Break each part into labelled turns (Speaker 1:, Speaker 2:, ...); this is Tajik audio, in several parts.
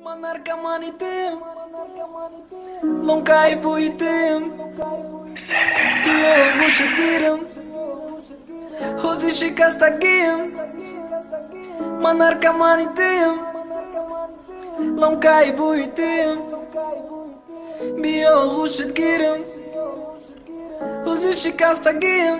Speaker 1: Manarkamanitim, Lonkai buitim, Bio vushit girim, Hozi shikastagim, Manarkamanitim, Lonkai buitim, Bio vushit girim, Hozi shikastagim.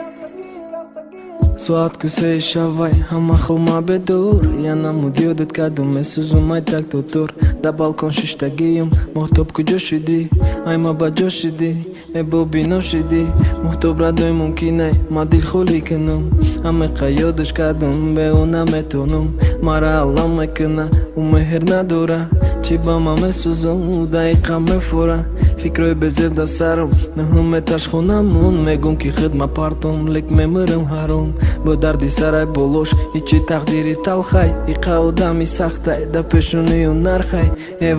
Speaker 1: Słodko se szawaj, hama choma bedor Yana mudiodet kadum mesuzumaj tak tutur Da balkon shishtagiyum, mohtob kujo shidi Ayma bajo shidi, ebo bino shidi Mohtob radoi mumkinay, ma dil kholi kanum Hame qayodesh kadum, be una metonum Mara Allah mekna, u meher nadora Chiba ma mesuzum, daiqa mefora Fikroy bezev da sarum, nahum etash khunamun Megum ki khidma partum, lek memerim harum Бо дарди сарай болош, ичи тақдири талхай Иқа одами сахтай, да пешунию нархай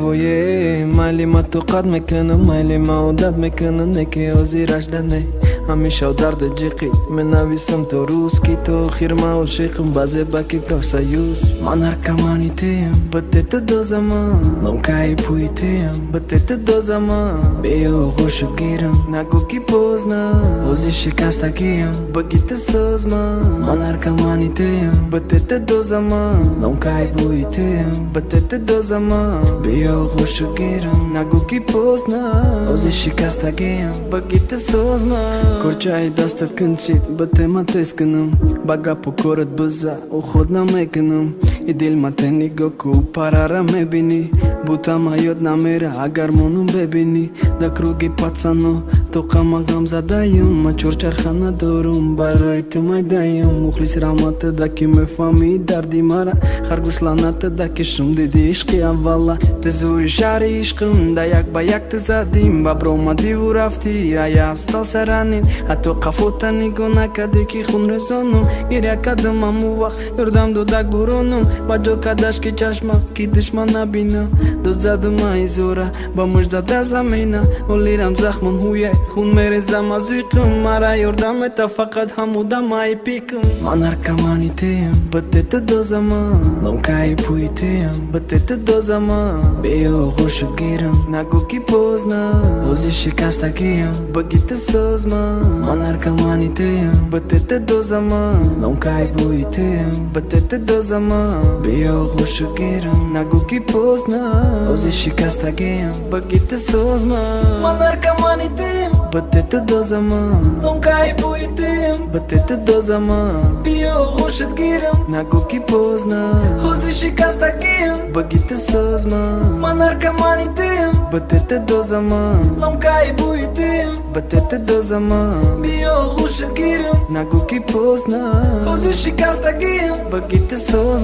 Speaker 1: Эвое, майли ма тоқат мекунам, майли ма одат мекунам Неки ози ражданай, ҳамеша дарда ҷиқи Менависам то русски, то хирма ошиқм Базе баки профсоюз Ман наркоманитем, бытета дозаман Ломкаи пуитем, бытета дозаман Бео ғошуд гирам, нагу ки позна Ози шикастагиям, багита созман Ман наркоманитем, бытета дозаман Ломкаи пуитем, бытета дозаман Бео ғошуд гирам, нагу ки позна Ози шикастагиям, багита созман Корчай дастат кунчит, бате матес кунам Бага покорат база, уход намекунам И дил мате нигоку, парара мебини Бута майот намера, агар монум бебини Да круги пацано, тоқа магам задаем Ма чорчархана дорум, барай ту майдаем Мухлис рамата, да ки мефами дарди мара Харгуш ланата, да ки шум диди ишқи аввала Те зури шари ишқым, да як ба як те задим Бабро ма диву рафти, а я стал саранин Ҳатто қафота нигоҳ накарде ки хун резонум Гир як қадамам у вақт ёрдам додак буронум Ба ҷо кадаш ки чашма, ки душман набинам Дод задум аи зора, ба муж зада замина Олирам захмон ҳуяй, хун мерезам аз иқм Мара ёрдам мета фақат ҳамудам аи пикм Ман наркоманитем, бытета дозаман Ломкаи пуитем, бытета дозаман Бео ғошуд гирам, нагу ки позна Ози шикастагиям, багита созман Ман наркоманитем, бытета дозаман Ломкаи пуитем, бытета дозаман Бео ғошуд гирам, нагу ки позна Ози шикастагиям, багита созман Ман наркоманитем, бытета дозаман Ломкаи пуитем, бытета дозаман Бео ғошуд гирам, нагу ки позна Ози шикастагиям, багита созман Ман наркоманитем, бытета дозаман Ломкаи пуитем, бытета дозаман Бео ғошуд гирам, нагу ки позна Ози шикастагиям, багита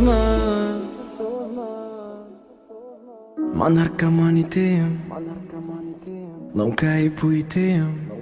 Speaker 1: созман Ман наркоманитем, Ломкаи пуитем